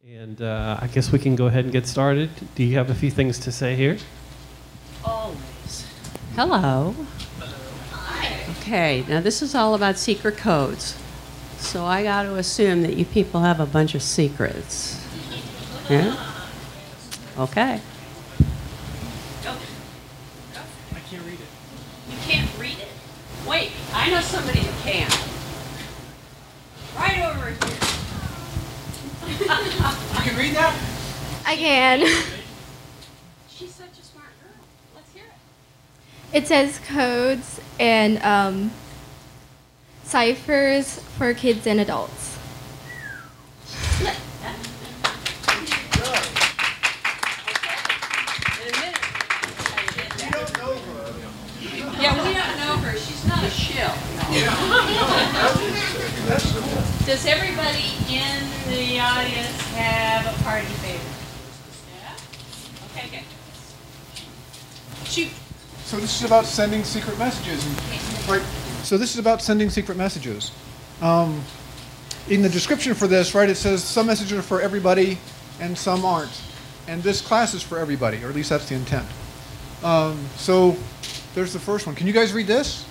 And I guess we can go ahead and get started. Do you have a few things to say here? Always. Hello. Hi. Okay, now this is all about secret codes. So I got to assume that you people have a bunch of secrets. Yeah? Okay. I can't read it. You can't read it? Wait, I know somebody who can. Right over here. You can read that? I can. She's such a smart girl. Let's hear it. It says codes and ciphers for kids and adults. Yeah, we don't know her. She's not a shill. Does everybody in the audience have a party favorite? Yeah? Okay, good. Shoot. So this is about sending secret messages, right? So this is about sending secret messages. In the description for this, right, it says some messages are for everybody and some aren't. And this class is for everybody, or at least that's the intent. So there's the first one. Can you guys read this?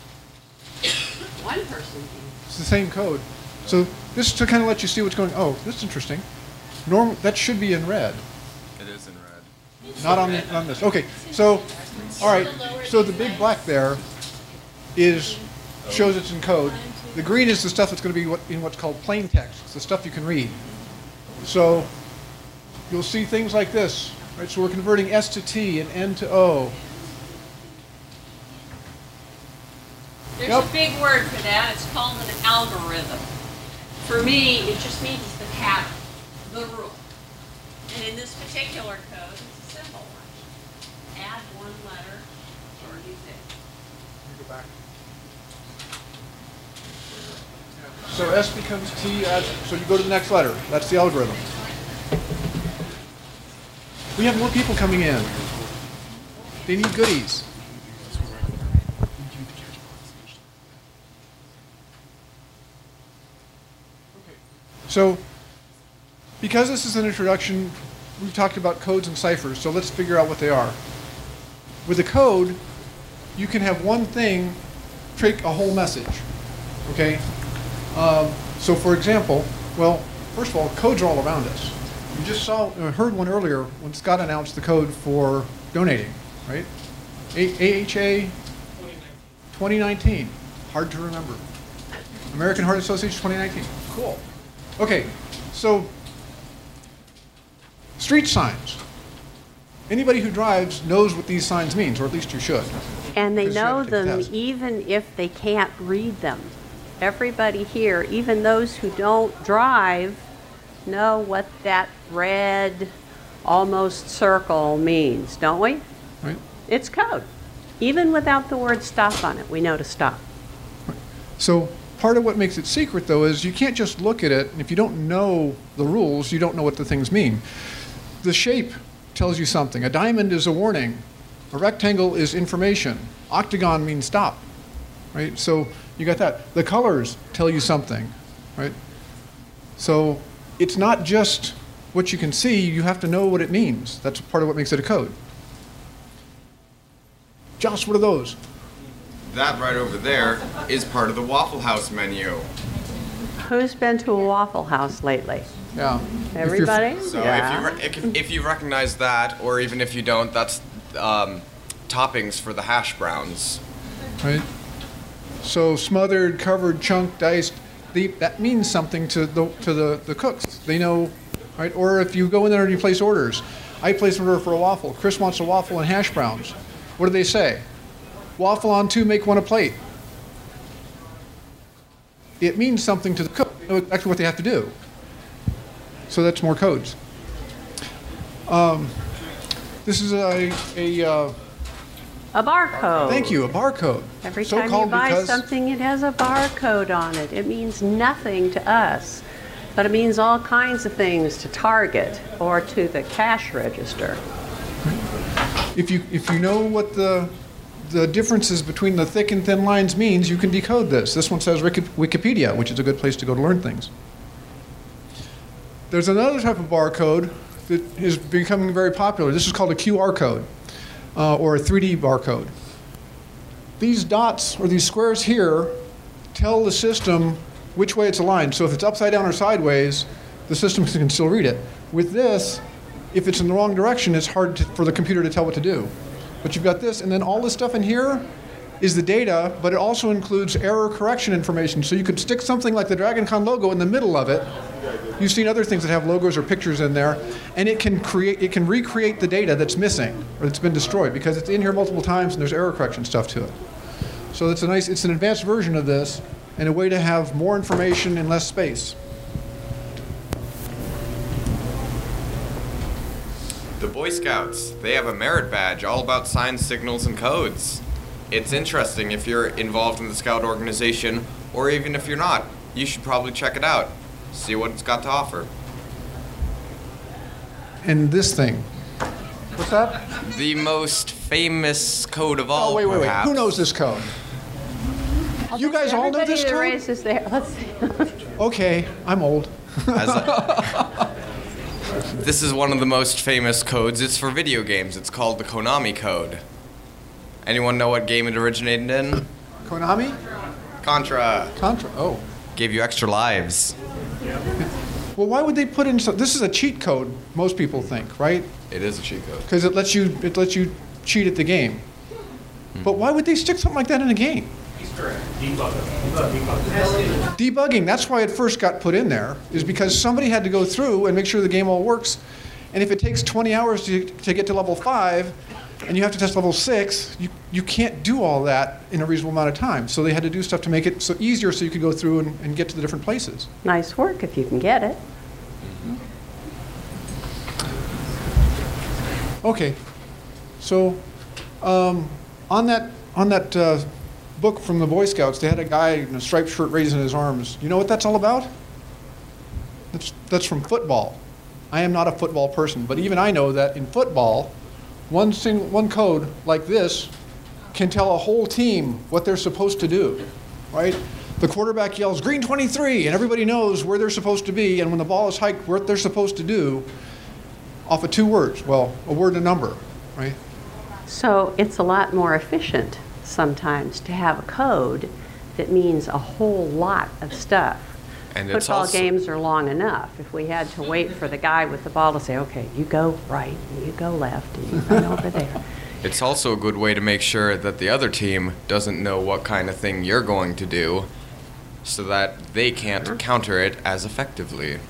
One person. It's the same code. So this is to kind of let you see what's going. Oh, this is interesting. That should be in red. It is in red. Not on this. Okay. So, all right. So the big black there shows it's in code. The green is the stuff that's going to be in what's called plain text. It's the stuff you can read. So you'll see things like this. Right. So we're converting S to T and N to O. There's a big word for that. It's called an algorithm. For me, it just means the pattern, the rule. And in this particular code, it's a simple one. Add one letter, or use it. Go back. So S becomes T. So you go to the next letter. That's the algorithm. We have more people coming in. They need goodies. So, because this is an introduction, we've talked about codes and ciphers, so let's figure out what they are. With a code, you can have one thing take a whole message, okay? So for example, well, first of all, codes are all around us. You just heard one earlier when Scott announced the code for donating, right? AHA 2019, hard to remember. American Heart Association 2019, cool. Okay, so street signs. Anybody who drives knows what these signs means, or at least you should. And they Because you have know to take the them test. even if they can't read them. Everybody here, even those who don't drive, know what that red almost circle means, don't we? Right? It's code. Even without the word stop on it, we know to stop. So part of what makes it secret, though, is you can't just look at it, and if you don't know the rules, you don't know what the things mean. The shape tells you something. A diamond is a warning. A rectangle is information. Octagon means stop, right? So you got that. The colors tell you something, right? So it's not just what you can see. You have to know what it means. That's part of what makes it a code. Josh, what are those? That right over there is part of the Waffle House menu. Who's been to a Waffle House lately? Yeah. Everybody? So Yeah. if you recognize that, or even if you don't, that's toppings for the hash browns. Right? So smothered, covered, chunked, diced, that means something to the cooks. They know, right? Or if you go in there and you place orders. I place an order for a waffle. Chris wants a waffle and hash browns. What do they say? Waffle on 2, make 1 a plate. It means something to the cook. They know exactly what they have to do. So that's more codes. This is a barcode. thank you, a barcode. Every So time you called buy because- something, it has a barcode on it. It means nothing to us, but it means all kinds of things to Target or to the cash register. If you know what the differences between the thick and thin lines means, you can decode this. This one says Wikipedia, which is a good place to go to learn things. There's another type of barcode that is becoming very popular. This is called a QR code or a 3D barcode. These dots or these squares here tell the system which way it's aligned. So if it's upside down or sideways, the system can still read it. With this, if it's in the wrong direction, it's hard for the computer to tell what to do. But you've got this, and then all this stuff in here is the data, but it also includes error correction information. So you could stick something like the DragonCon logo in the middle of it. You've seen other things that have logos or pictures in there, and it can recreate the data that's missing or that's been destroyed because it's in here multiple times and there's error correction stuff to it. So it's an advanced version of this and a way to have more information in less space. The Boy Scouts, they have a merit badge all about signs, signals, and codes. It's interesting if you're involved in the Scout organization, or even if you're not. You should probably check it out. See what it's got to offer. And this thing. What's that? The most famous code of all, Oh, wait. perhaps. Who knows this code? You guys all know this Everybody that code? raises their, let's see. Okay, I'm old. This is one of the most famous codes. It's for video games. It's called the Konami code. Anyone know what game it originated in? Konami? Contra. Contra. Oh. Gave you extra lives. Well, why would they put in this is a cheat code, most people think, right? It is a cheat code. Because it lets you cheat at the game. But why would they stick something like that in a game? Debugging, that's why it first got put in there, is because somebody had to go through and make sure the game all works. And if it takes 20 hours to get to level 5, and you have to test level 6, you can't do all that in a reasonable amount of time. So they had to do stuff to make it so easier so you could go through and get to the different places. Nice work if you can get it. Okay, so on that book from the Boy Scouts, they had a guy in a striped shirt raising his arms. You know what that's all about? That's from football. I am not a football person, but even I know that in football, one code like this can tell a whole team what they're supposed to do, right? The quarterback yells, "Green 23," and everybody knows where they're supposed to be, and when the ball is hiked, what they're supposed to do off of 2 words. Well, a word and a number, right? So it's a lot more efficient sometimes to have a code that means a whole lot of stuff. And it's Football also, games are long enough. If we had to wait for the guy with the ball to say, okay, you go right, and you go left, and you run over there. it's also a good way to make sure that the other team doesn't know what kind of thing you're going to do, so that they can't counter it as effectively.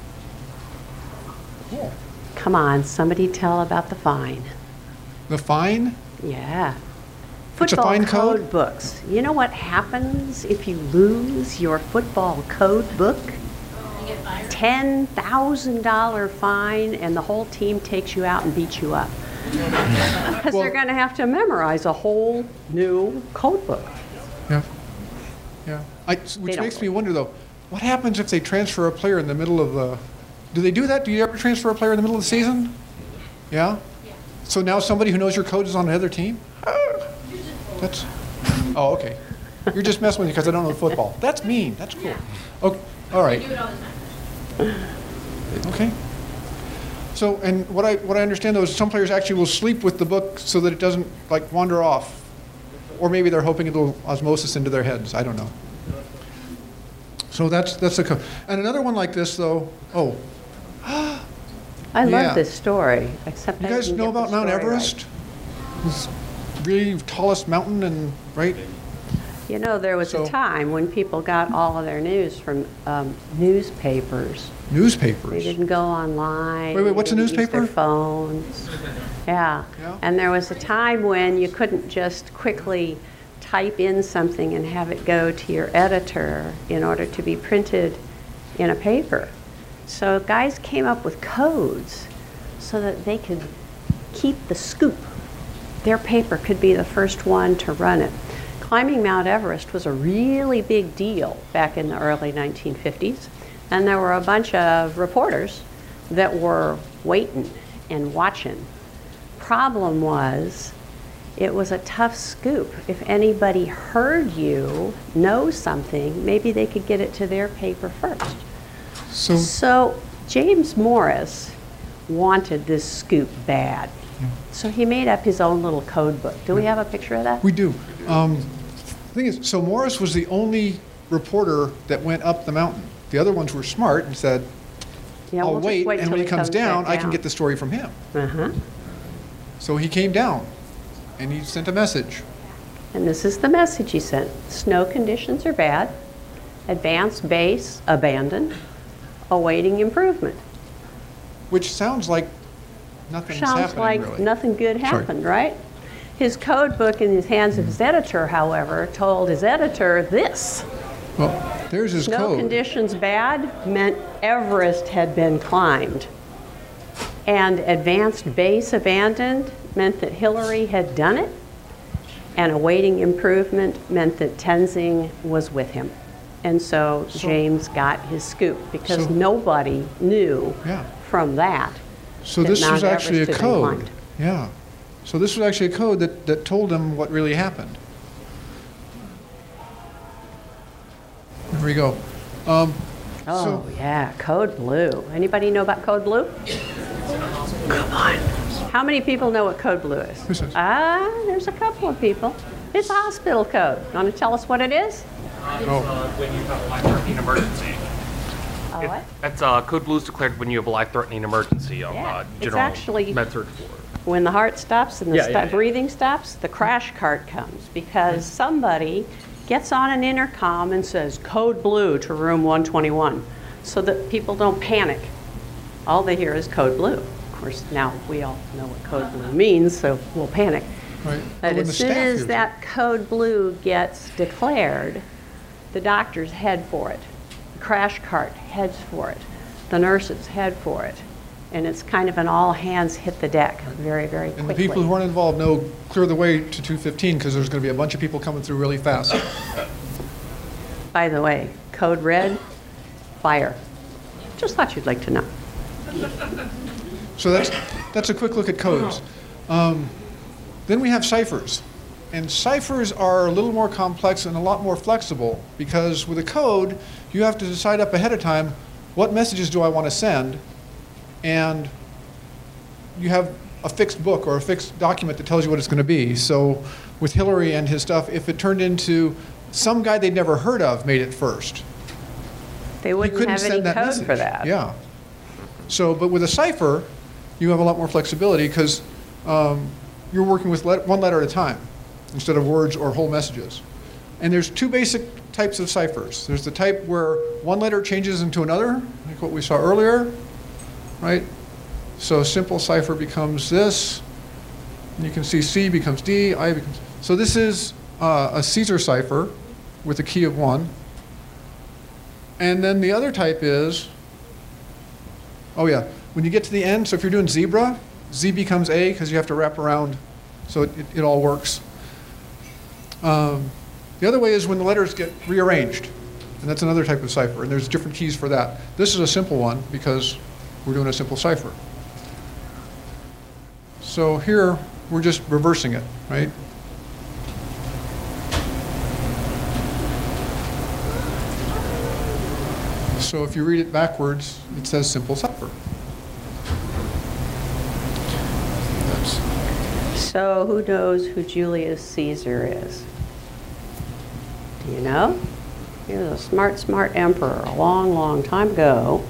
Cool. Come on, somebody tell about the fine. The fine? Yeah. It's a Football fine code? books. You know what happens if you lose your football code book? $10,000 fine, and the whole team takes you out and beats you up. Because Well- they're going to have to memorize a whole new code book. Yeah. Yeah. Which don't makes me wonder, though, what happens if they transfer a player in the middle of the... Do they do that? Do you ever transfer a player in the middle of the season? Yeah? So now somebody who knows your code is on another team? That's... Oh, okay. You're just messing with me because I don't know football. That's mean. That's cool. Okay. All right. Okay. So, and what I understand, though, is some players actually will sleep with the book so that it doesn't, like, wander off. Or maybe they're hoping it'll osmosis into their heads. I don't know. So that's the code. And another one like this, though, oh, I Yeah. love this story, except you I guys didn't know get the about Mount story right. Everest? This really tallest mountain, and right? You know, there was So- a time when people got all of their news from newspapers. They Newspapers. didn't go online. Wait, what's a they didn't use newspaper? their phones. Yeah. Yeah. And there was a time when you couldn't just quickly type in something and have it go to your editor in order to be printed in a paper. So guys came up with codes so that they could keep the scoop. Their paper could be the first one to run it. Climbing Mount Everest was a really big deal back in the early 1950s, and there were a bunch of reporters that were waiting and watching. Problem was, it was a tough scoop. If anybody heard you know something, maybe they could get it to their paper first. So So James Morris wanted this scoop bad. So he made up his own little code book. Do we have a picture of that? We do. The thing is, so Morris was the only reporter that went up the mountain. The other ones were smart and said, Yeah, I'll we'll just wait, and till when he comes down, back I can get the story from him. Uh-huh. So he came down, and he sent a message. And this is the message he sent. Snow conditions are bad. Advanced base abandoned. Awaiting improvement. Which sounds like nothing's Sounds happening, like really. nothing good happened, right? His code book in his hands of his editor, however, told his editor this. Well, there's his Snow code. conditions bad meant Everest had been climbed. And advanced base abandoned meant that Hillary had done it. And awaiting improvement meant that Tenzing was with him. And so James got his scoop because So- nobody knew Yeah. from that. So that this was Mount actually a Everest had been code. climbed. Yeah. So this was actually a code that told them what really happened. There we go. Oh, So- yeah, Code Blue. Anybody know about Code Blue? Come on. How many people know what Code Blue is? Who says? There's a couple of people. It's a hospital code. You want to tell us what it is? Oh. When you have a life-threatening emergency. Oh, what? That's Code Blue is declared when you have a life-threatening emergency on Yeah, it's general actually- med-surg floor. When the heart stops and the Yeah. breathing stops, the crash cart comes because somebody gets on an intercom and says, Code Blue to room 121, so that people don't panic. All they hear is Code Blue. Of course, now we all know what Code Blue means, so we'll panic. Right. But When the as soon staff as hears that Code Blue gets declared, the doctors head for it. The crash cart heads for it. The nurses head for it. And it's kind of an all hands hit the deck very, very it. quickly. And the people who aren't involved know clear the way to 215 because there's going to be a bunch of people coming through really fast. By the way, code red, fire. Just thought you'd like to know. So that's a quick look at codes. Then we have ciphers. And ciphers are a little more complex and a lot more flexible because with a code, you have to decide up ahead of time, what messages do I want to send? And you have a fixed book or a fixed document that tells you what it's going to be. So with Hillary and his stuff, if it turned into some guy they'd never heard of made it first, They you wouldn't couldn't have any send that code message. for that. Yeah. So, but with a cipher, you have a lot more flexibility because you're working with one letter at a time instead of words or whole messages. And there's two basic types of ciphers. There's the type where one letter changes into another, like what we saw earlier, right? So simple cipher becomes this. And you can see C becomes D, I becomes... So this is a Caesar cipher with a key of 1. And then the other type is, oh yeah, when you get to the end, so if you're doing zebra, Z becomes A because you have to wrap around, so it all works. The other way is when the letters get rearranged, and that's another type of cipher, and there's different keys for that. This is a simple one because we're doing a simple cipher. So here, we're just reversing it, right? So if you read it backwards, it says simple cipher. So who knows who Julius Caesar is? Do you know? He was a smart, smart emperor a long, long time ago.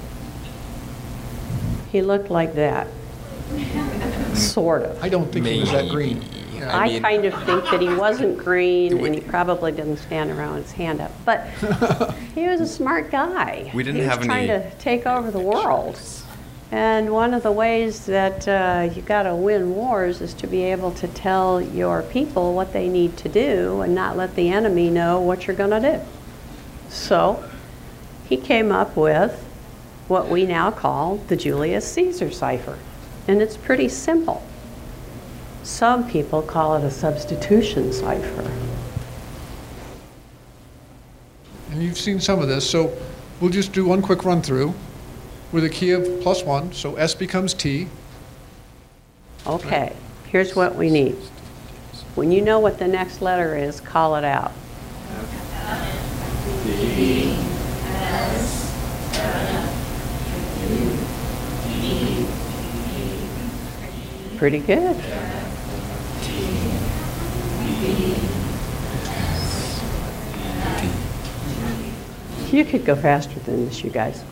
He looked like that. Sort of. I don't think he was that green. Yeah. I mean- kind of think that he wasn't green and he probably didn't stand around with his hand up. But he was a smart guy. We didn't he was have trying any to take over the world. And one of the ways that you got to win wars is to be able to tell your people what they need to do and not let the enemy know what you're going to do. So he came up with what we now call the Julius Caesar cipher. And it's pretty simple. Some people call it a substitution cipher. And you've seen some of this, so we'll just do one quick run through with a key of +1, so S becomes T. Okay, here's what we need. When you know what the next letter is, call it out. pretty good. You could go faster than this, you guys.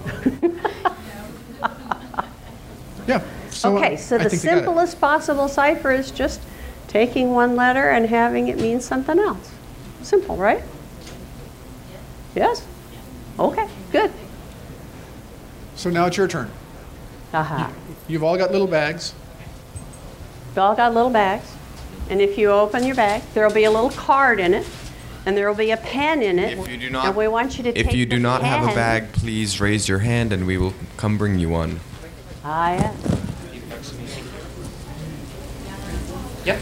Yeah. So Okay, so I the think they got it. simplest possible cipher is just taking one letter and having it mean something else. Simple, right? Yes? Okay, good. So now it's your turn. Aha. You've all got little bags. You all got little bags. And if you open your bag, there'll be a little card in it, and there'll be a pen in it. If you do not- and we want you to take If you do the not have a pen. bag, please raise your hand and we will come bring you one. Ah, yeah. Yep.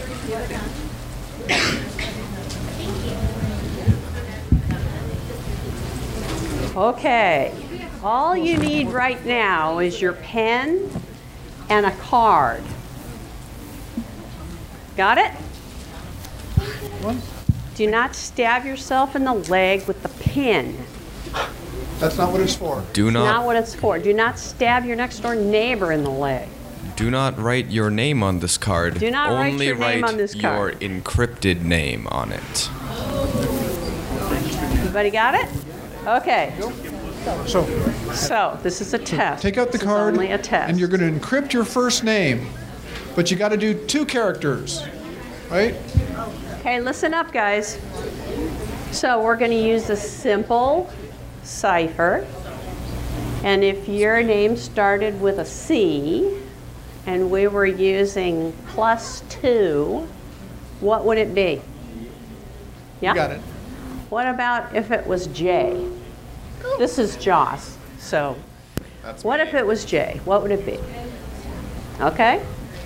Okay. All you need right now is your pen and a card. Got it? One. Do not stab yourself in the leg with the pen. That's not what it's for. Do Not not what it's for. Do not stab your next door neighbor in the leg. do not write your name on this card. Do not write Only your name write on this your card. encrypted name on it. Everybody got it? Okay. So So this is a test. take out the This is card, only a test. and you're going to encrypt your first name, but you got to do 2 characters, right? Okay, listen up, guys. So we're going to use a simple cipher. And if your name started with a C, and we were using +2, what would it be? Yeah? You got it. What about if it was J? This is Joss. So That's what me. if it was J? What would it be? Okay?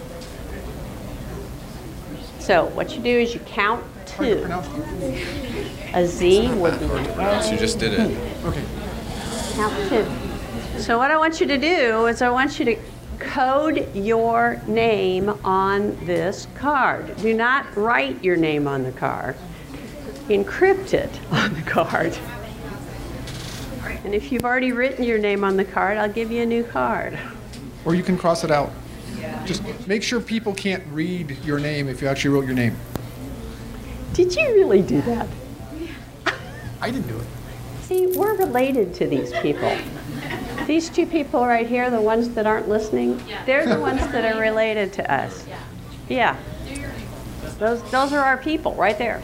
So what you do is you count How do you 2. pronounce it? A Z would be You just did it. Okay. count 2. So what I want you to do is I want you to code your name on this card. Do not write your name on the card. Encrypt it on the card. And if you've already written your name on the card, I'll give you a new card. Or you can cross it out. Just make sure people can't read your name if you actually wrote your name. Did you really do that? I didn't do it. See, we're related to these people. These 2 people right here, the ones that aren't listening, they're the ones that are related to us. Yeah. Those are our people right there.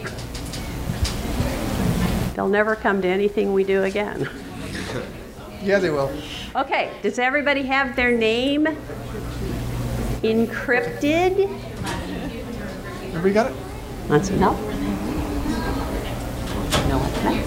They'll never come to anything we do again. Yeah, they will. Okay, does everybody have their name encrypted? Everybody got it? That's no. No, it's not.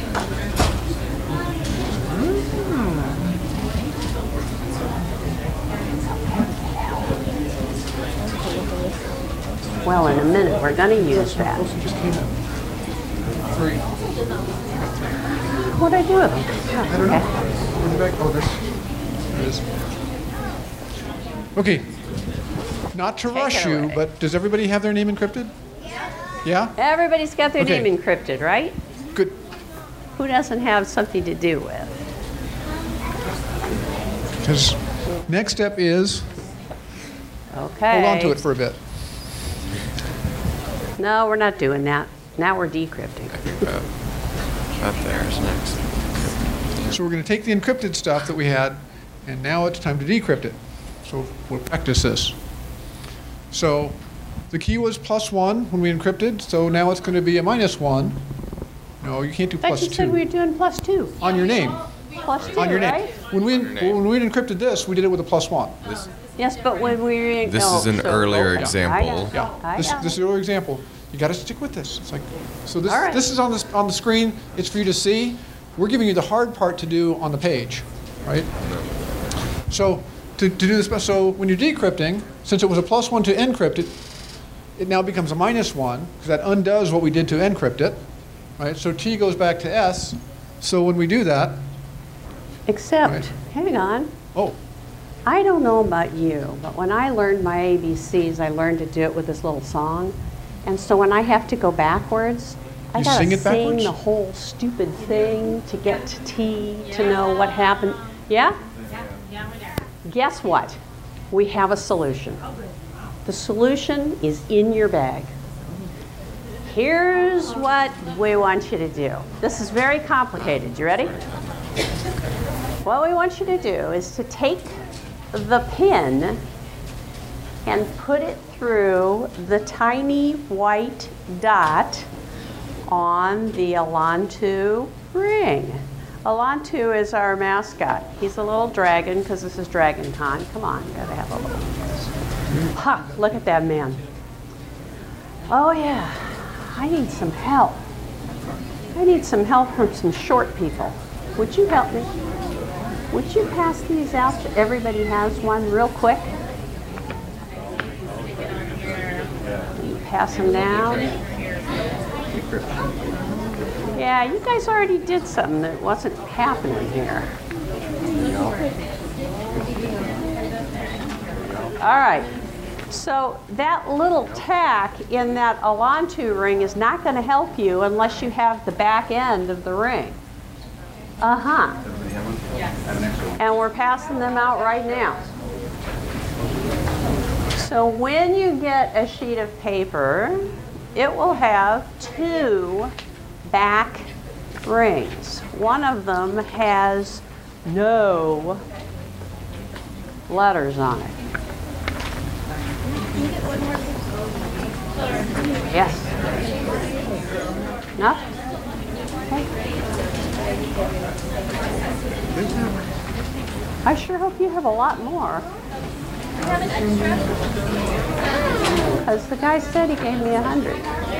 Well, in a minute, we're going to use that. Those just came in. 3. What'd I do with them? I don't know. Where's the bag? Oh, there it is. Okay. Not to Take rush it you, away. but does everybody have their name encrypted? Yeah? Everybody's got their Okay. name encrypted, right? Good. Who doesn't have something to do with? Because next step is Okay. hold on to it for a bit. No, we're not doing that. Now we're decrypting. That there's next. So we're going to take the encrypted stuff that we had, and now it's time to decrypt it. So we'll practice this. So the key was +1 when we encrypted, so now it's going to be a -1. No, you can't do I thought you said we +2. were doing +2. On your name. +2, On your name. right? When we name. encrypted this, we did it with a +1. This, Yes, but when we... This oh, is an so- earlier okay. example. Yeah. I This got is it. your example. You got to stick with this. It's like so. This All right. this is on the screen. It's for you to see. We're giving you the hard part to do on the page, right? So to do this, so when you're decrypting, since it was a +1 to encrypt it, it now becomes a -1 because that undoes what we did to encrypt it, right? So T goes back to S. So when we do that, Except, Right. hang on. oh, I don't know about you, but when I learned my ABCs, I learned to do it with this little song. And so when I have to go backwards, I You gotta sing it sing backwards? the whole stupid thing to get to T, to know what happened. Yeah? Guess what? We have a solution. The solution is in your bag. Here's what we want you to do. This is very complicated. You ready? What we want you to do is to take the pin and put it through the tiny white dot on the Elantu ring. Elantu is our mascot. He's a little dragon because this is Dragon Con. Come on, you gotta have a little. Ha! Look at that man. Oh yeah, I need some help. I need some help from some short people. Would you help me? Would you pass these out so everybody has one real quick? You pass them down. Yeah, you guys already did something that wasn't happening here. All right. So that little tack in that Elantu ring is not going to help you unless you have the back end of the ring. Uh-huh. And we're passing them out right now. So when you get a sheet of paper, it will have 2 back rings. One of them has no letters on it. Yes. No? Okay. I sure hope you have a lot more. Because the guy said he gave me 100.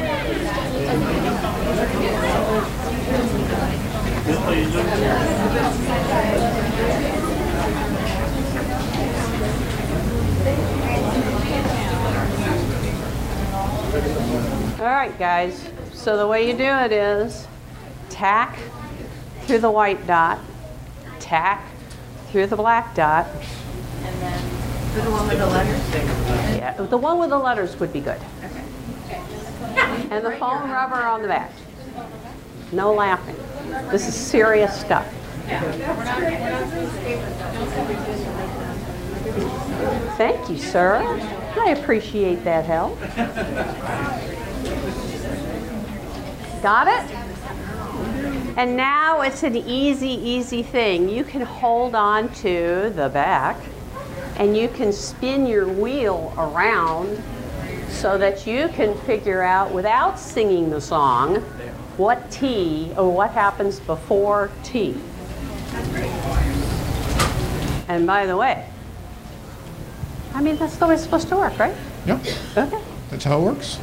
All right, guys. So the way you do it is tack through the white dot, tack through the black dot. And then for the one with the letters? Yeah, the one with the letters would be good. Okay. And the foam rubber on the back. No laughing. This is serious stuff. Thank you, sir. I appreciate that help. Got it? And now it's an easy thing. You can hold on to the back and you can spin your wheel around so that you can figure out, without singing the song, what T or what happens before T. And by the way, I mean, that's the way it's supposed to work, right? Yep. Okay. That's how it works.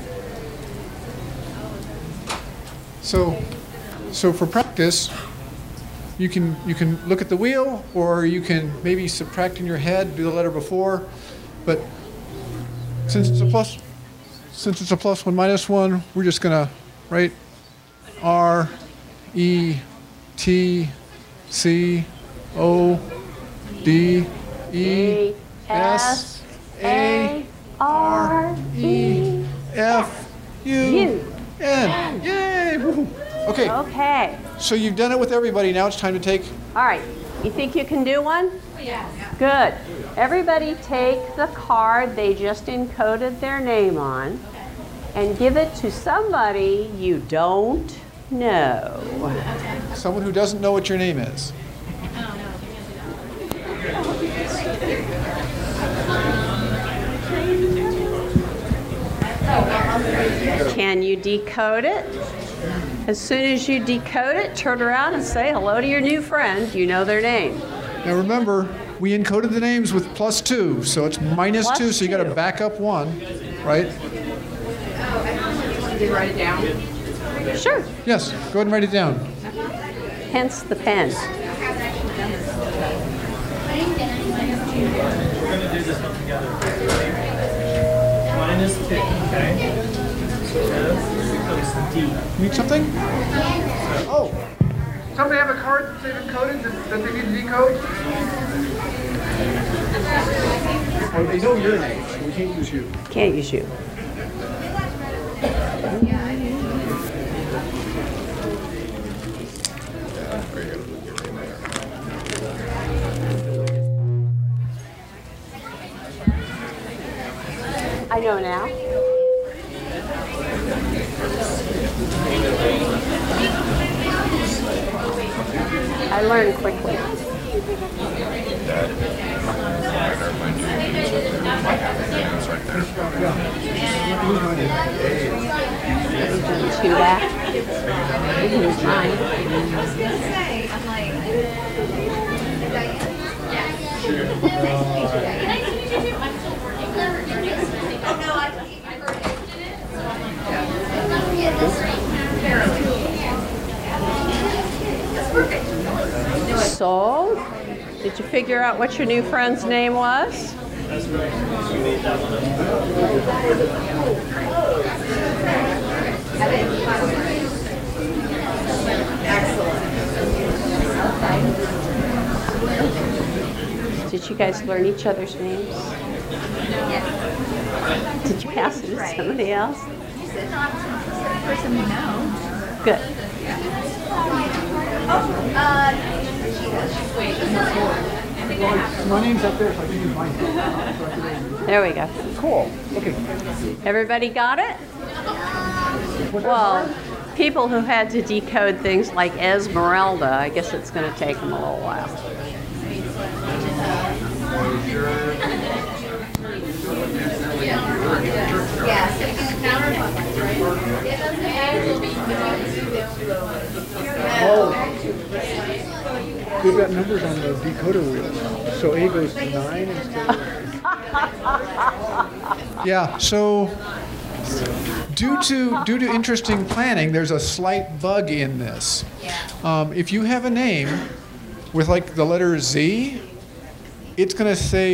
So for practice, you can look at the wheel, or you can maybe subtract in your head, do the letter before. But since it's a plus 1 minus 1, we're just gonna write R E T C O D E S A R E F U N. Yay! Woo. Okay. Okay. So you've done it with everybody. Now it's time to take. All right. You think you can do one? Yeah. Good. Everybody take the card they just encoded their name on and give it to somebody you don't know. Someone who doesn't know what your name is. Can you decode it? As soon as you decode it, turn around and say hello to your new friend. You know their name. Now remember, we encoded the names with +2, so it's -2, +2. so you got to back up 1, right? Did you write it down? Sure. Yes, go ahead and write it down. Hence the pen. -2, okay? So becomes D. Need something? Oh, somebody have a card that they've encoded that they need to decode? Oh, they know your name, so we can't use you. Can't use you. I know now. I learn quickly. Two back. You can use mine. So, did you figure out what your new friend's name was? Did you guys learn each other's names? Did you pass it to somebody else? Person we know. Good. My name's up there, so I can use mine. There we go. Cool. Okay. Everybody got it? Well, people who had to decode things like Esmeralda, I guess it's going to take them a little while. Yeah, so you can counter We've got numbers on the decoder wheel. So A goes to 9 instead of... Yeah, so due to interesting planning, there's a slight bug in this. If you have a name with like the letter Z, it's going to say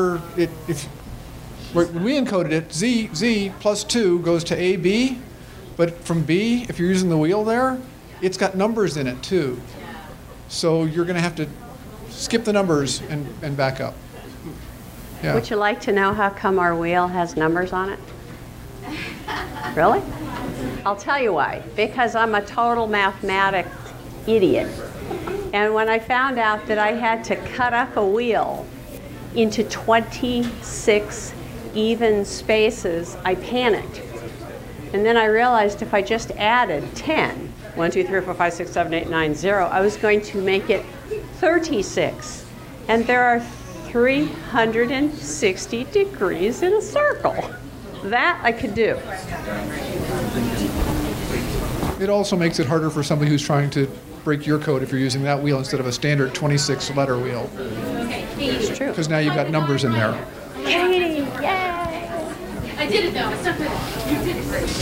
when we encoded it, Z plus 2 goes to AB, but from B, if you're using the wheel there, it's got numbers in it too. So you're going to have to skip the numbers and back up. Yeah. Would you like to know how come our wheel has numbers on it? Really? I'll tell you why. Because I'm a total mathematics idiot. And when I found out that I had to cut up a wheel into 26 even spaces, I panicked. And then I realized if I just added 10, 1, 2, 3, 4, 5, 6, 7, 8, 9, 0, I was going to make it 36. And there are 360 degrees in a circle. That I could do. It also makes it harder for somebody who's trying to break your code if you're using that wheel instead of a standard 26-letter wheel. It's true. Because now you've got numbers in there. Katie, yay! I did it though. It's not good. You did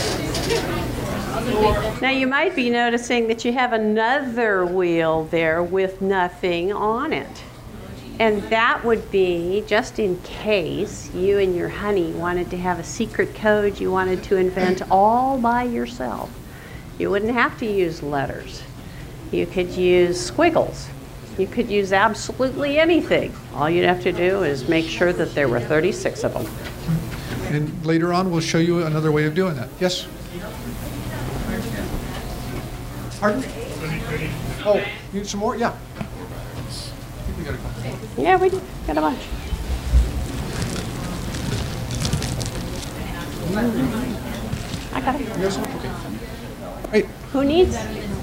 it. Now you might be noticing that you have another wheel there with nothing on it. And that would be just in case you and your honey wanted to have a secret code you wanted to invent all by yourself. You wouldn't have to use letters. You could use squiggles. You could use absolutely anything. All you'd have to do is make sure that there were 36 of them. And later on, we'll show you another way of doing that. Yes? Pardon? Oh, you need some more? Yeah. We got a couple. Yeah, we got a bunch. I got it. Yes? Okay. Hey, Who needs?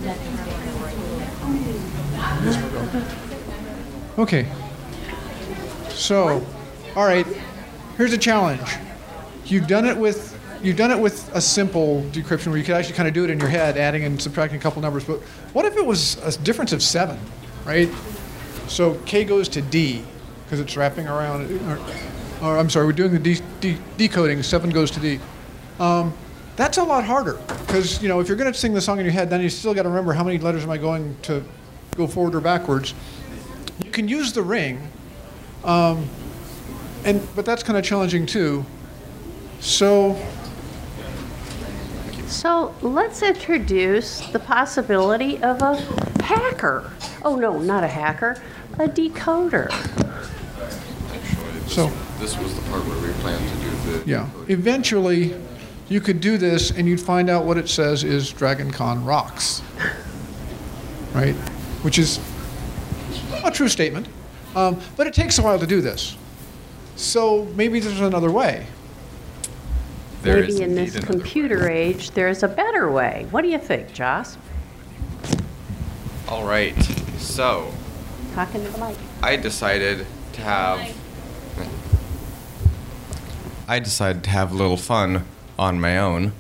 okay. So, all right. Here's a challenge. You've done it with a simple decryption where you could actually kind of do it in your head, adding and subtracting a couple numbers. But what if it was a difference of 7, right? So K goes to D because it's wrapping around. Or I'm sorry, we're doing the decoding. 7 goes to D. That's a lot harder because if you're going to sing the song in your head, then you still got to remember how many letters am I going to go forward or backwards. You can use the ring, but that's kind of challenging too. So let's introduce the possibility of a hacker. Oh no, not a hacker, a decoder. So This was the part where we planned to do the... yeah, eventually you could do this and you'd find out what it says is Dragon Con rocks, right? Which is a true statement, but it takes a while to do this. So maybe there's another way. There is Maybe in indeed this another computer age, there's a better way. What do you think, Joss? All right. So, Talking to the mic. I decided to have a little fun on my own.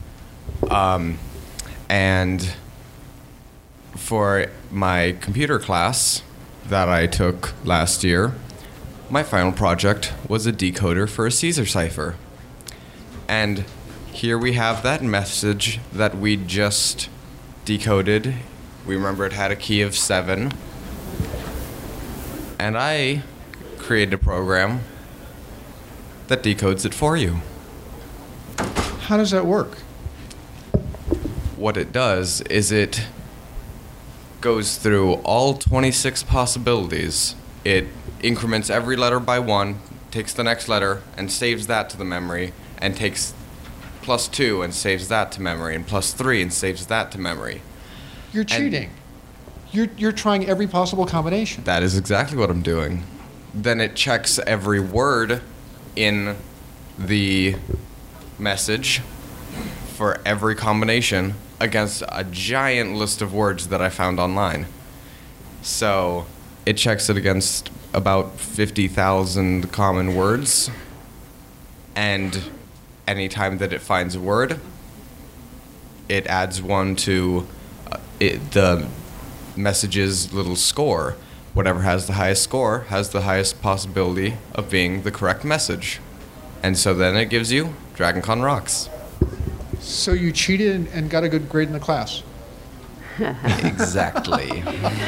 And for my computer class that I took last year, my final project was a decoder for a Caesar cipher. And here we have that message that we just decoded. We remember it had a key of 7. And I created a program that decodes it for you. How does that work? What it does is it goes through all 26 possibilities. It increments every letter by 1, takes the next letter and saves that to the memory, and takes +2 and saves that to memory, and +3 and saves that to memory. You're cheating. You're trying every possible combination. That is exactly what I'm doing. Then it checks every word in the message for every combination against a giant list of words that I found online. So it checks it against about 50,000 common words, and anytime that it finds a word, it adds one to the message's little score. Whatever has the highest score has the highest possibility of being the correct message. And so then it gives you DragonCon Rocks. So you cheated and got a good grade in the class. Exactly.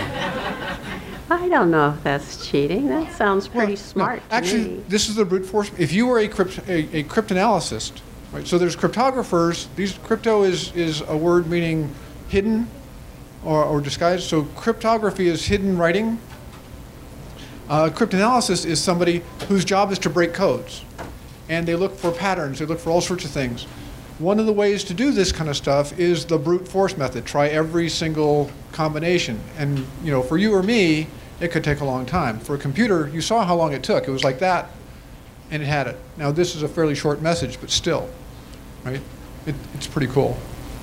I don't know if that's cheating. That sounds pretty smart to Actually, me. this is the brute force. If you were a cryptanalyst, right? So there's cryptographers. Crypto is a word meaning hidden or disguised. So cryptography is hidden writing. Cryptanalysis is somebody whose job is to break codes, and they look for patterns. They look for all sorts of things. One of the ways to do this kind of stuff is the brute force method. Try every single combination. And, for you or me, it could take a long time. For a computer, you saw how long it took. It was like that, and it had it. Now, this is a fairly short message, but still, right? It's pretty cool.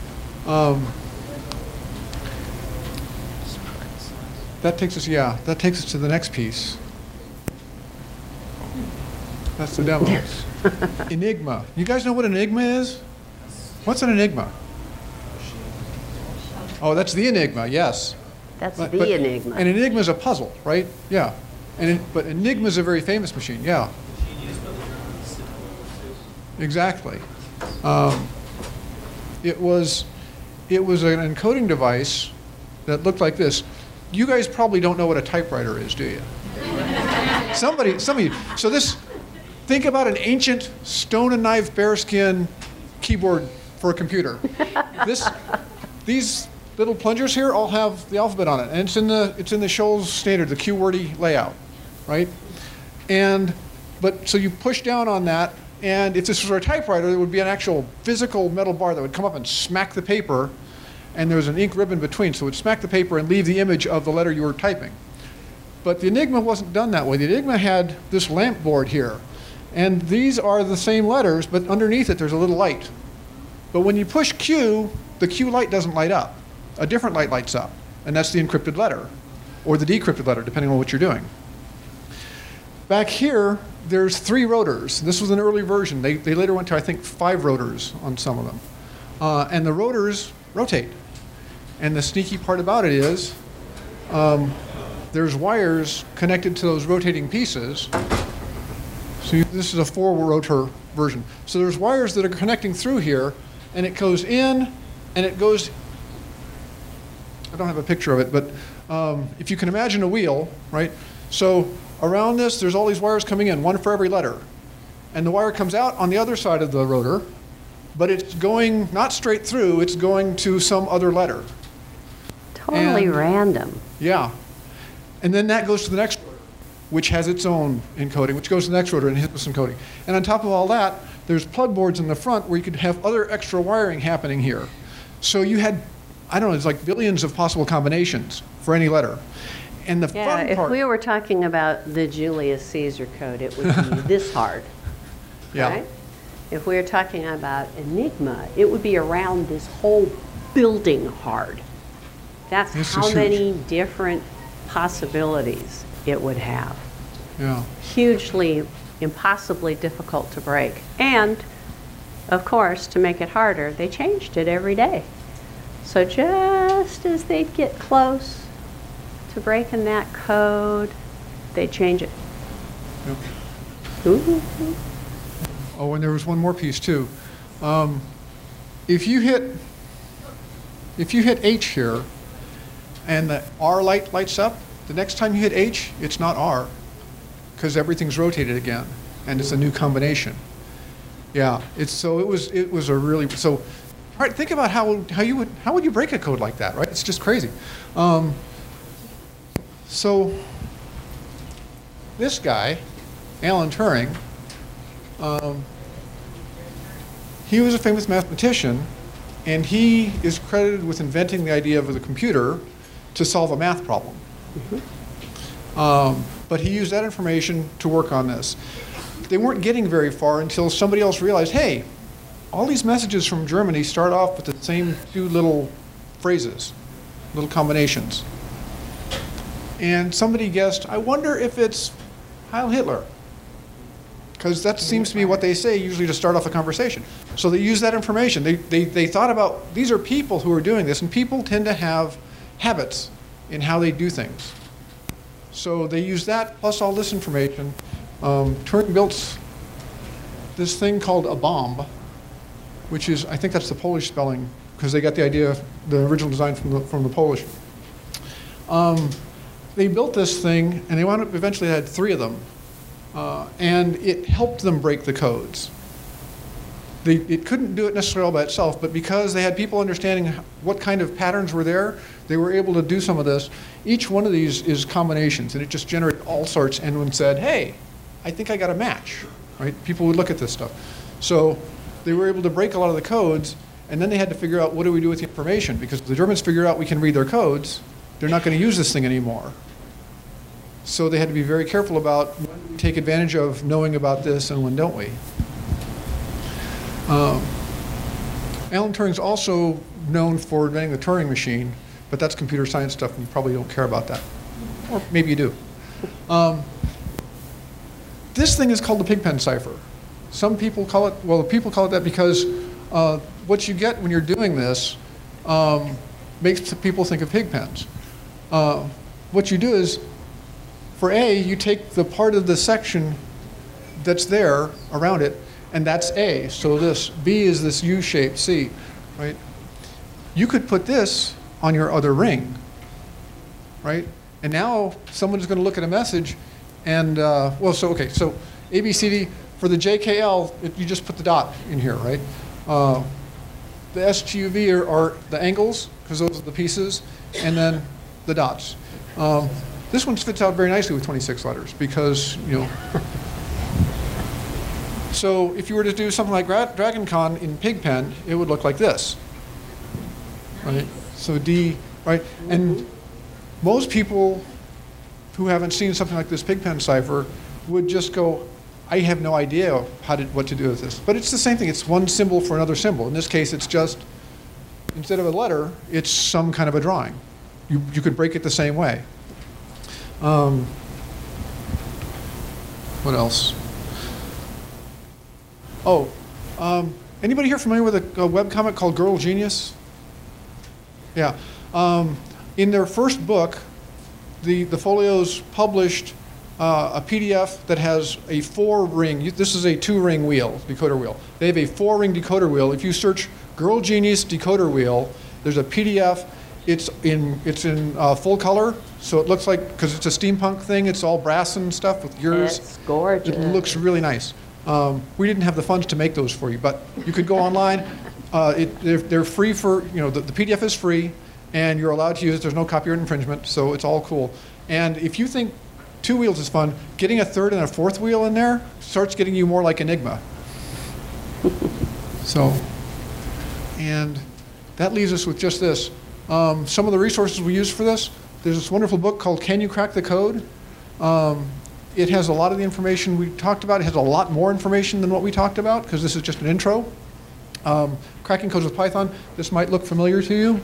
That takes us to the next piece. That's the demo. Enigma. You guys know what Enigma is? What's an Enigma? Oh, that's the Enigma, yes. That's But the Enigma. An Enigma is a puzzle, right? Yeah. But Enigma is a very famous machine, yeah. Exactly. It was an encoding device that looked like this. You guys probably don't know what a typewriter is, do you? Some of you. So think about an ancient stone and knife bearskin keyboard for a computer. These little plungers here all have the alphabet on it, and it's in the Shoals standard, the QWERTY layout, right? So you push down on that, and if this was a typewriter, there would be an actual physical metal bar that would come up and smack the paper, and there was an ink ribbon between, so it would smack the paper and leave the image of the letter you were typing. But the Enigma wasn't done that way. The Enigma had this lamp board here, and these are the same letters, but underneath it there's a little light. But when you push Q, the Q light doesn't light up. A different light lights up, and that's the encrypted letter, or the decrypted letter, depending on what you're doing. Back here, there's 3 rotors. This was an early version. They later went to, I think, 5 rotors on some of them. And the rotors rotate. And the sneaky part about it is there's wires connected to those rotating pieces. So this is a 4-rotor version. So there's wires that are connecting through here, and it goes in, and it goes, I don't have a picture of it, but if you can imagine a wheel, right? So around this, there's all these wires coming in, one for every letter. And the wire comes out on the other side of the rotor, but it's going not straight through, it's going to some other letter. Totally random. Yeah. And then that goes to the next rotor, which has its own encoding, which goes to the next rotor and hits with some encoding. And on top of all that, there's plug boards in the front where you could have other extra wiring happening here. So you had, I don't know, it's like billions of possible combinations for any letter. And the fun part... if we were talking about the Julius Caesar code, it would be this hard. Yeah. Right? If we're talking about Enigma, it would be around this whole building hard. That's This is how huge. many different possibilities it would have. Yeah. Hugely, impossibly difficult to break. And, of course, to make it harder, they changed it every day. So just as they'd get close to breaking that code, they'd change it. Yep. Ooh. Oh, and there was one more piece too. If you hit H here, and the R light lights up, the next time you hit H, it's not R, because everything's rotated again, and it's a new combination. Yeah, it was a really so. All right, think about how would you break a code like that, right? It's just crazy. So this guy, Alan Turing. He was a famous mathematician, and he is credited with inventing the idea of the computer to solve a math problem. But he used that information to work on this. They weren't getting very far until somebody else realized, hey, all these messages from Germany start off with the same two little phrases, little combinations. And somebody guessed, I wonder if it's Heil Hitler. Because that seems to be what they say usually to start off a conversation. So they use that information. They thought about, these are people who are doing this, and people tend to have habits in how they do things. So they use that plus all this information. Turing built this thing called a bomb, which is, I think that's the Polish spelling, because they got the idea, the original design from the Polish. They built this thing, and they wound up eventually had 3 of them. And it helped them break the codes. It couldn't do it necessarily all by itself, but because they had people understanding what kind of patterns were there, they were able to do some of this. Each one of these is combinations, and it just generated all sorts, and when said, hey, I think I got a match, right? People would look at this stuff. So they were able to break a lot of the codes, and then they had to figure out what do we do with the information, because if the Germans figure out we can read their codes, they're not going to use this thing anymore. So they had to be very careful about when we take advantage of knowing about this and when don't we. Alan Turing's also known for inventing the Turing machine, but that's computer science stuff and you probably don't care about that. Or maybe you do. This thing is called the Pigpen cipher. Some people call it, well, people call it that because what you get when you're doing this makes people think of pig pens. What you do is, for A, you take the part of the section that's there around it, and that's A. So this B is this U-shaped C, right? You could put this on your other ring, right? And now someone's going to look at a message, and well, so okay, so A, B, C, D for the JKL, you just put the dot in here, right? The S, T, U, V are the angles because those are the pieces, and then the dots. This one fits out very nicely with 26 letters because, you know. So if you were to do something like DragonCon in Pigpen, it would look like this, right? So D, right? And most people who haven't seen something like this Pigpen cipher would just go, I have no idea what to do with this. But it's the same thing. It's one symbol for another symbol. In this case, it's just, instead of a letter, it's some kind of a drawing. You could break it the same way. What else? Oh, anybody here familiar with a webcomic called Girl Genius? Yeah. In their first book, the Folios published a PDF that has a 4-ring, this is a 2-ring wheel, decoder wheel. They have a 4-ring decoder wheel. If you search Girl Genius decoder wheel, there's a PDF. It's in full color, so it looks like, because it's a steampunk thing, it's all brass and stuff with gears. It's gorgeous. It looks really nice. We didn't have the funds to make those for you, but you could go online. They're free for, you know, the PDF is free, and you're allowed to use it. There's no copyright infringement, so it's all cool. And if you think 2 wheels is fun, getting a 3rd and a 4th wheel in there starts getting you more like Enigma. So, and that leaves us with just this. Some of the resources we use for this, there's this wonderful book called Can You Crack the Code? It has a lot of the information we talked about. It has a lot more information than what we talked about because this is just an intro. Cracking Codes with Python, this might look familiar to you.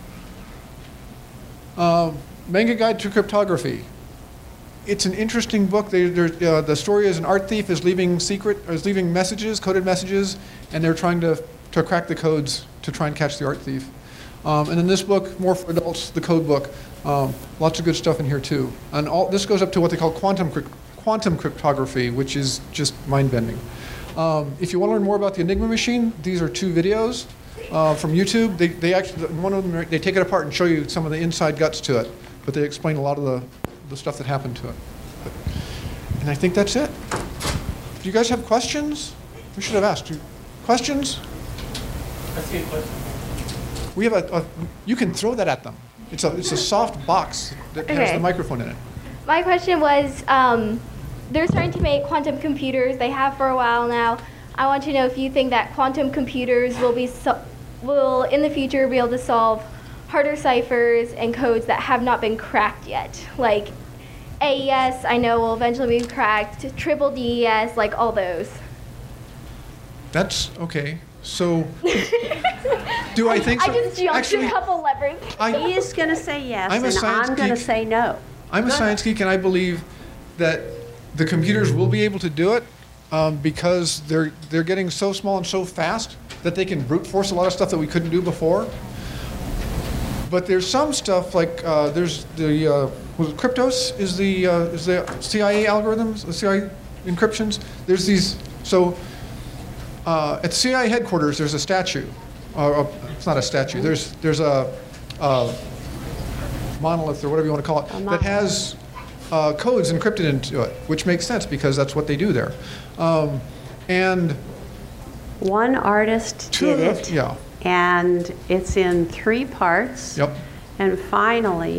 Manga Guide to Cryptography. It's an interesting book. The story is an art thief is leaving messages, coded messages, and they're trying to crack the codes to try and catch the art thief. And then this book, more for adults, the code book. Lots of good stuff in here too. And this goes up to what they call quantum cryptography, which is just mind-bending. If you want to learn more about the Enigma machine, these are 2 videos from YouTube. They actually, one of them, they take it apart and show you some of the inside guts to it, but they explain a lot of the stuff that happened to it. And I think that's it. Do you guys have questions? We should have asked. Questions? I see a question. We have you can throw that at them. It's a soft box that has the microphone in it. My question was, they're starting to make quantum computers. They have for a while now. I want to know if you think that quantum computers will in the future be able to solve harder ciphers and codes that have not been cracked yet. Like AES, I know will eventually be cracked. Triple DES, like all those. That's okay. So, do I think so? I just jumped a couple levers. He is going to say yes, I'm a and science I'm going to geek. say no. I'm a science geek, and I believe that the computers will be able to do it because they're getting so small and so fast that they can brute force a lot of stuff that we couldn't do before. But there's some stuff like there's the Cryptos is the CIA algorithms, the CIA encryptions. There's these at the CIA headquarters, there's a statue. It's not a statue. There's a monolith or whatever you want to call it that has codes encrypted into it, which makes sense because that's what they do there. And one artist did it, yeah. and it's in 3 parts. Yep. And finally,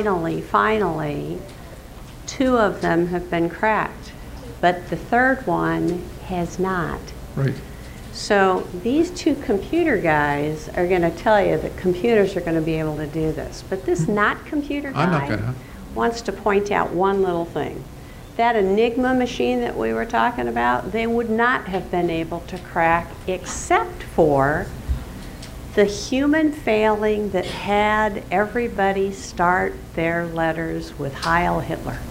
2 of them have been cracked, but the 3rd one has not. Right. So these 2 computer guys are going to tell you that computers are going to be able to do this. But this not computer I'm not guy gonna. wants to point out one little thing. That Enigma machine that we were talking about, they would not have been able to crack except for the human failing that had everybody start their letters with Heil Hitler.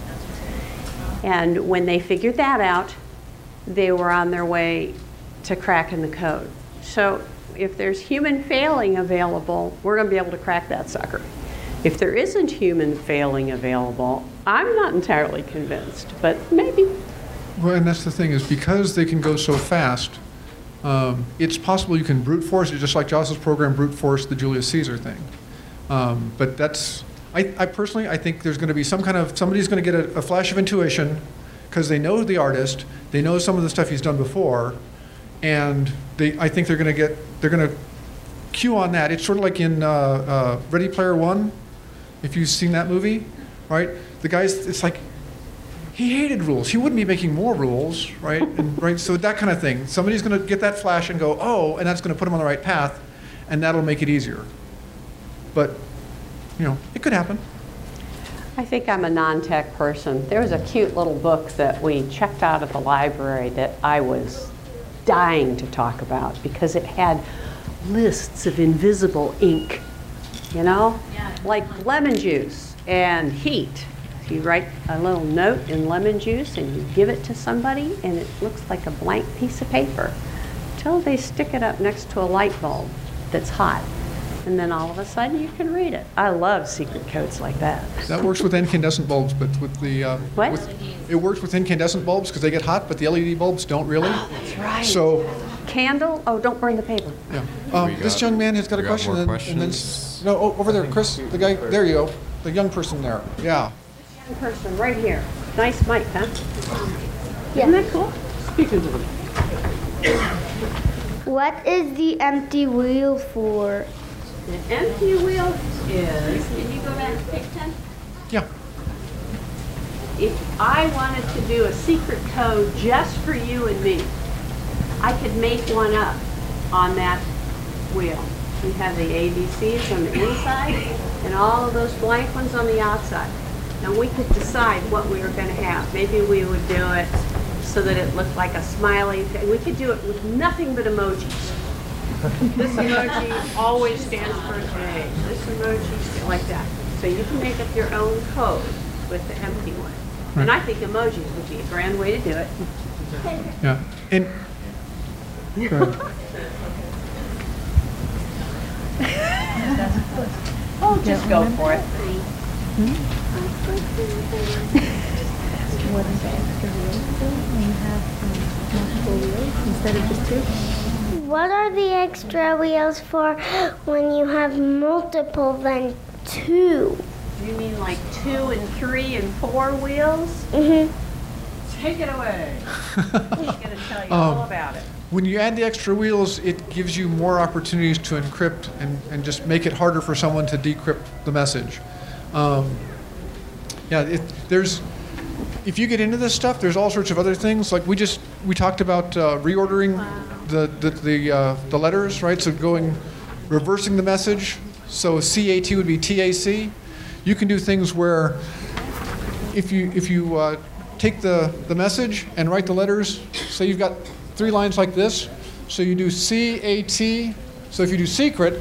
And when they figured that out, they were on their way to cracking the code. So if there's human failing available, we're going to be able to crack that sucker. If there isn't human failing available, I'm not entirely convinced, but maybe. Well, and that's the thing is because they can go so fast, it's possible you can brute force it, just like Joss's program brute forced the Julius Caesar thing. But that's, I personally, I think there's going to be somebody's going to get a flash of intuition because they know the artist, they know some of the stuff he's done before, and I think they're going to cue on that. It's sort of like in Ready Player One, if you've seen that movie, right? The guy's, it's like, he hated rules. He wouldn't be making more rules, right? And, right. So that kind of thing. Somebody's going to get that flash and go, oh, and that's going to put them on the right path, and that'll make it easier. But, it could happen. I think I'm a non-tech person. There was a cute little book that we checked out at the library that I was dying to talk about because it had lists of invisible ink, like lemon juice and heat. You write a little note in lemon juice and you give it to somebody and it looks like a blank piece of paper until they stick it up next to a light bulb that's hot. And then all of a sudden you can read it. I love secret codes like that. That works with incandescent bulbs, but with the... What? It works with incandescent bulbs because they get hot, but the LED bulbs don't really. Oh, that's right. So... Candle? Oh, don't burn the paper. Yeah. This young man has got a question. more And then, questions? no, over there, Chris, the guy, there you go. The young person there. Yeah. Young person right here. Nice mic, huh? Yeah. Isn't that cool? Speak into them. What is the empty wheel for? The empty wheel is, Can you go back to page 10? Yeah. if I wanted to do a secret code just for you and me, I could make one up on that wheel. We have the ABCs on the inside and all of those blank ones on the outside. and we could decide what we were going to have. Maybe we would do it so that it looked like a smiley thing. We could do it with nothing but emojis. This emoji always stands for a day. This emoji stands like that. So you can make up your own code with the empty one. And I think emojis would be a grand way to do it. Yeah. And go ahead. Oh, just go for it. What is the extra wheels do when you have multiple wheels instead of just two? What are the extra wheels for when you have multiple than two? Do you mean like 2 and 3 and 4 wheels? Mm-hmm. Take it away. She's going to tell you all about it. When you add the extra wheels, it gives you more opportunities to encrypt and just make it harder for someone to decrypt the message. If you get into this stuff, there's all sorts of other things. Like we talked about reordering the letters, right? So reversing the message. So CAT would be TAC. You can do things where if you take the message and write the letters, say you've got 3 lines like this, so you do CAT. So if you do secret,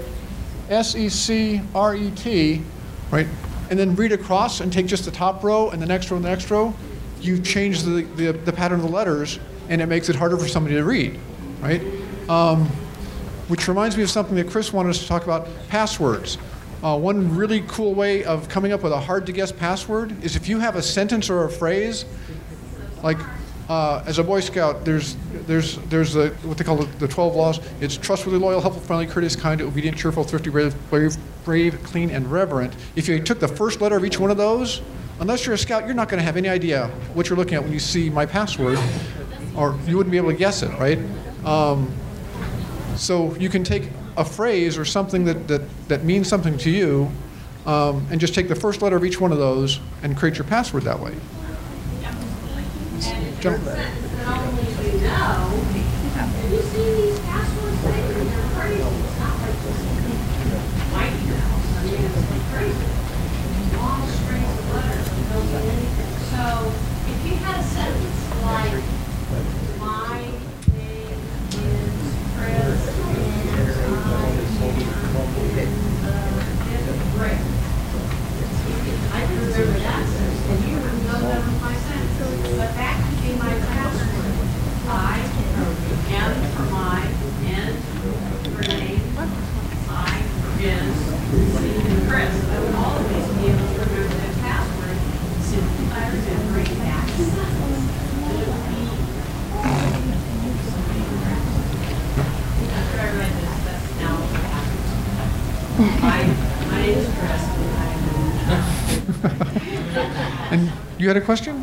SECRET, right, and then read across and take just the top row and the next row and the next row, you've changed the pattern of the letters, and it makes it harder for somebody to read, right? Which reminds me of something that Chris wanted us to talk about, passwords. One really cool way of coming up with a hard-to-guess password is if you have a sentence or a phrase, like as a Boy Scout, there's what they call the 12 laws. It's trustworthy, loyal, helpful, friendly, courteous, kind, obedient, cheerful, thrifty, brave, clean, and reverent. If you took the first letter of each one of those, unless you're a scout, you're not going to have any idea what you're looking at when you see my password, or you wouldn't be able to guess it, right? So you can take a phrase or something that means something to you, and just take the first letter of each one of those and create your password that way. Jump. Have you seen these passwords lately? They're crazy. It's not like just white emails. I mean, it's like crazy. Long strings of letters that don't mean anything. So if you had a sentence like, my name is Chris and I am great. I can remember that sentence, and you wouldn't know that was my sentence. But that could be my password. I, M for my, N for name, I is C for Chris. I would always be able to remember that password simply by remembering that sentence. After I read this, that's now what happens. My name is Chris, and I am. And you had a question?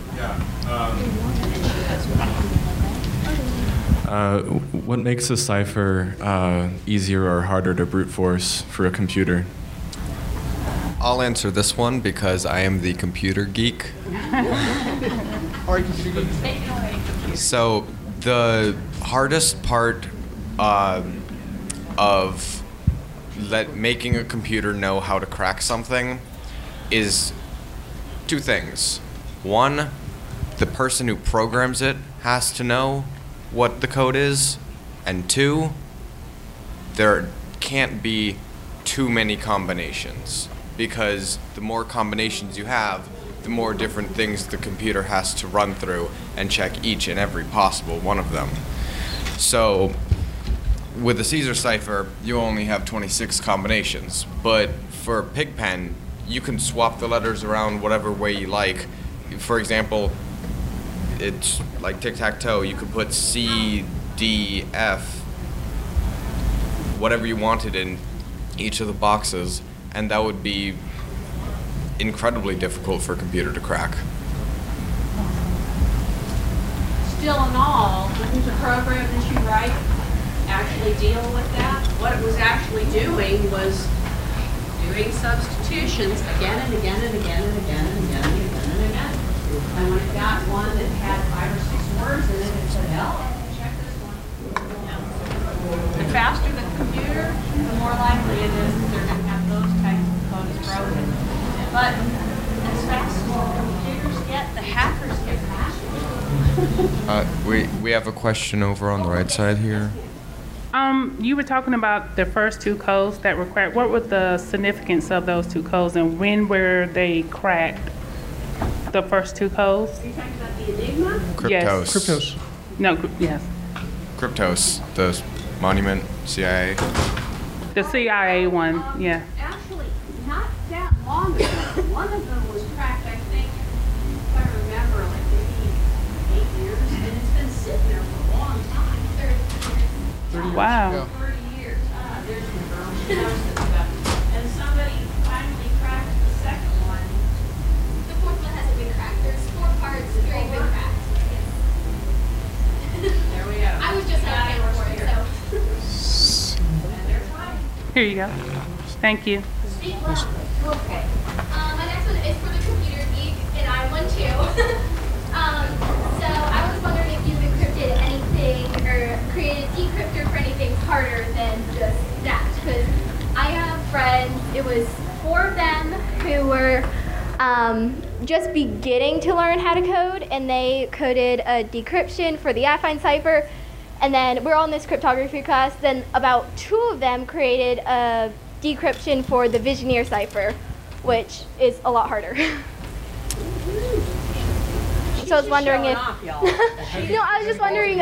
What makes a cipher easier or harder to brute force for a computer? I'll answer this one because I am the computer geek. So the hardest part of making a computer know how to crack something is 2 things. One, the person who programs it has to know what the code is, and 2, there can't be too many combinations, because the more combinations you have, the more different things the computer has to run through and check each and every possible one of them. So with the Caesar cipher, you only have 26 combinations, but for Pigpen, you can swap the letters around whatever way you like. For example, it's like tic-tac-toe. You could put C, D, F, whatever you wanted in each of the boxes, and that would be incredibly difficult for a computer to crack. Still in all, didn't the program that you write actually deal with that? What it was actually doing was doing substitutions again and again and again and again and again and again and again. And when it got one that had 5 or 6 words in it, it said, hell, check this one. The faster the computer, the more likely it is that they're going to have those types of codes broken. But as fast as the computers get, the hackers get faster. We have a question over on the right side here. You were talking about the first two codes that were cracked. What was the significance of those two codes, and when were they cracked? The first two codes? Are you talking about the Enigma? Kryptos. Yes. Kryptos. No, yes. Kryptos, the Monument, CIA. The CIA one, yeah. Actually, not that long ago. One of them was cracked, I think, if I remember, like maybe 8 years, and it's been sitting there for a long time. 30 years. Wow. Yeah. 30 years. There's the girl who knows this stuff. And somebody finally cracked the second one. The fourth one hasn't been cracked. There's 4 parts, 3 have been cracked. There we go. I was just out there for it, so. And they're fine. Here you go. Thank you. Speak loud. Okay. My next one is for the computer geek, and I won too. So I was wondering if you've encrypted anything or created decryptor for anything harder than just that. Because I have friends, it was 4 of them who were just beginning to learn how to code, and they coded a decryption for the Affine cipher. And then we're all in this cryptography class. Then about 2 of them created a decryption for the Vigenère cipher, which is a lot harder. So I was wondering if no, I was just wondering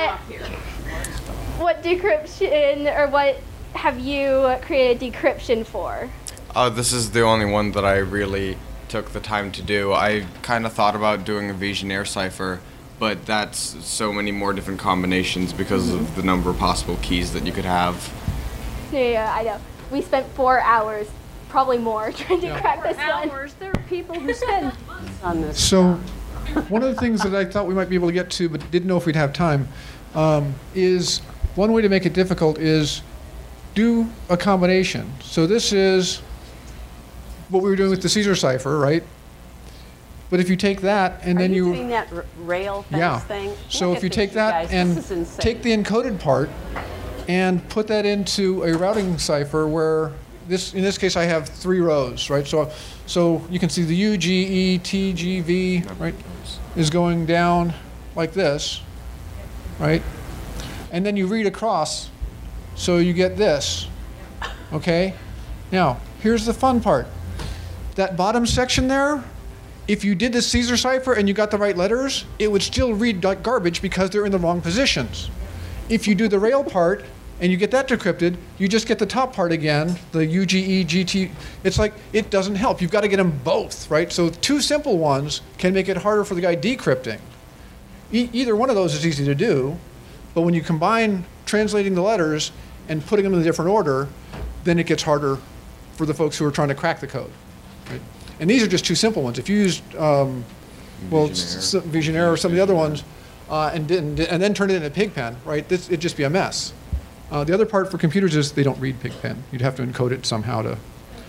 what decryption or what have you created decryption for? This is the only one that I really took the time to do. I kind of thought about doing a Vigenère cipher, but that's so many more different combinations because of the number of possible keys that you could have. Yeah, I know. We spent 4 hours, probably more, trying to crack this one. There are people who spend months on this. So, one of the things that I thought we might be able to get to, but didn't know if we'd have time, is one way to make it difficult is do a combination. So this is what we were doing with the Caesar cipher, right? But if you take that and then you doing that rail fence yeah. thing? So Look if you at take this, that guys. and This is insane. take the encoded part and put that into a routing cipher where this, in this case, I have 3 rows, right? So you can see the U, G, E, T, G, V, right, is going down like this, right? And then you read across, so you get this, okay? Now, here's the fun part. That bottom section there, if you did the Caesar cipher and you got the right letters, it would still read like garbage because they're in the wrong positions. If you do the rail part and you get that decrypted, you just get the top part again, the UGE, GT. It's like, it doesn't help. You've got to get them both, right? So 2 simple ones can make it harder for the guy decrypting. Either one of those is easy to do, but when you combine translating the letters and putting them in a different order, then it gets harder for the folks who are trying to crack the code. Right? And these are just 2 simple ones. If you used, Vigenère or some of the other ones, and then turned it into Pigpen, right? It'd just be a mess. The other part for computers is they don't read Pigpen. You'd have to encode it somehow to.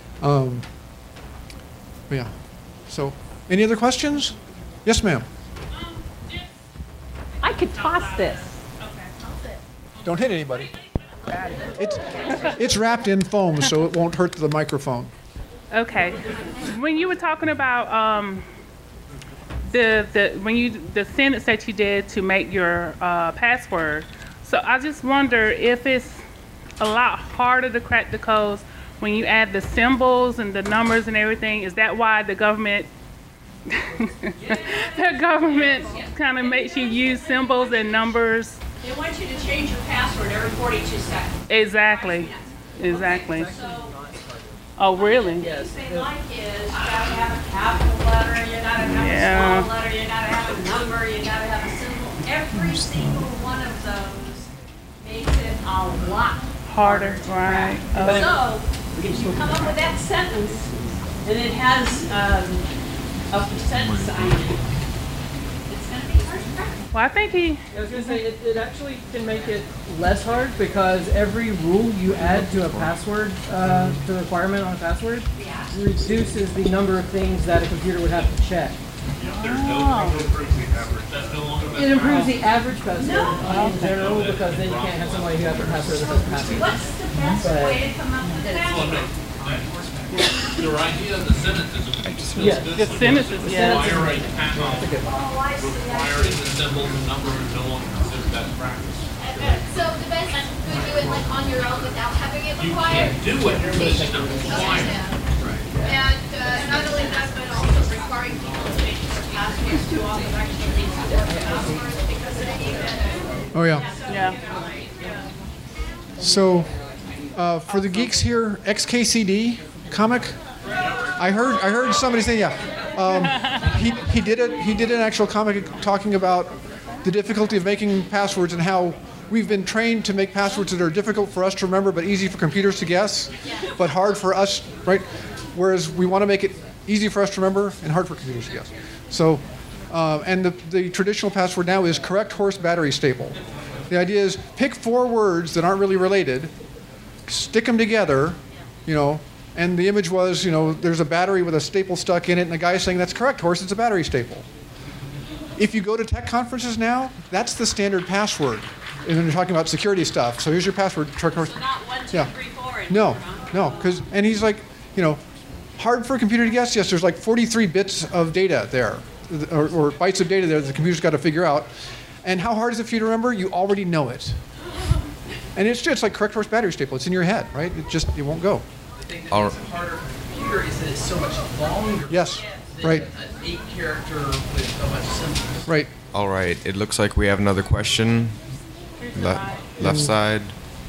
Yeah. So, any other questions? Yes, ma'am. I could toss this. Don't hit anybody. It's wrapped in foam, so it won't hurt the microphone. Okay. When you were talking about the sentence that you did to make your password, so I just wonder if it's a lot harder to crack the codes when you add the symbols and the numbers and everything. Is that why the government kind of makes you use symbols and numbers? They want you to change your password every 42 seconds. Exactly. Exactly. So, Oh, really? the things they like is you gotta have a capital letter, you gotta have a small letter, you gotta have a number, you gotta have a symbol. Every single one of those makes it a lot Harder, to right? crack. So, if you come up with that sentence and it has a percent sign, it's gonna be hard to crack. Well, I think he. I was going to say, it actually can make it less hard because every rule you add to a password, to the requirement on a password, reduces the number of things that a computer would have to check. It improves the average password in general because then you can't have somebody who has a password that doesn't have it. What's the best way to come up with that? Your idea of the sentences feels Yes. good. The sentences, yeah. Requiring the symbols and numbers is no longer considered best practice. So the best you could do it like on your own without having it You required. can't do it, but it's not required. And not only that, but also requiring people to make their passwords too often actually leads to work passwords because they need that. Oh yeah. Yeah. So, for the geeks here, XKCD comic. I heard somebody say, yeah. He did it. He did an actual comic talking about the difficulty of making passwords and how we've been trained to make passwords that are difficult for us to remember but easy for computers to guess, but hard for us, right? Whereas we want to make it easy for us to remember and hard for computers to guess. So, and the traditional password now is correct horse battery staple. The idea is pick 4 words that aren't really related, stick them together, you know, and the image was, you know, there's a battery with a staple stuck in it, and the guy's saying, that's correct, horse, it's a battery staple. If you go to tech conferences now, that's the standard password. And then you're talking about security stuff. So here's your password, correct horse. Not 1, 2, 3, 4. No, because, and he's like, you know, hard for a computer to guess? Yes, there's like 43 bits of data there, or bytes of data there that the computer's got to figure out. And how hard is it for you to remember? You already know it. And it's just like correct horse battery staple. It's in your head, right? It won't go. The thing that makes it harder for a computer is that it's so much longer. Yes, than right. An 8-character with a bunch of symbols. Right. All right. It looks like we have another question. Left side.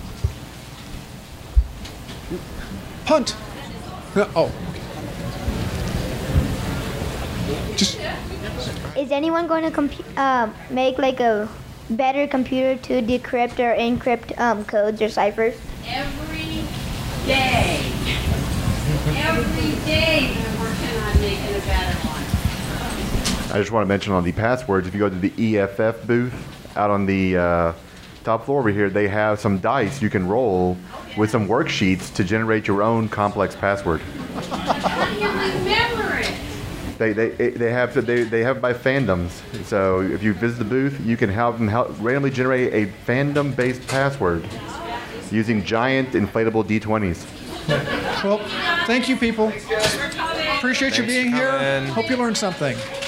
Punt. Oh. Just. Is anyone going to make like a better computer to decrypt or encrypt codes or ciphers? Every day. Every day we're working on making a better one. I just want to mention on the passwords, if you go to the EFF booth out on the top floor over here, they have some dice you can roll with some worksheets to generate your own complex password. How do you remember it? They have by fandoms. So if you visit the booth, you can help them randomly generate a fandom-based password using giant inflatable D20s. Well, thank you, people. Appreciate you being here. Hope you learned something.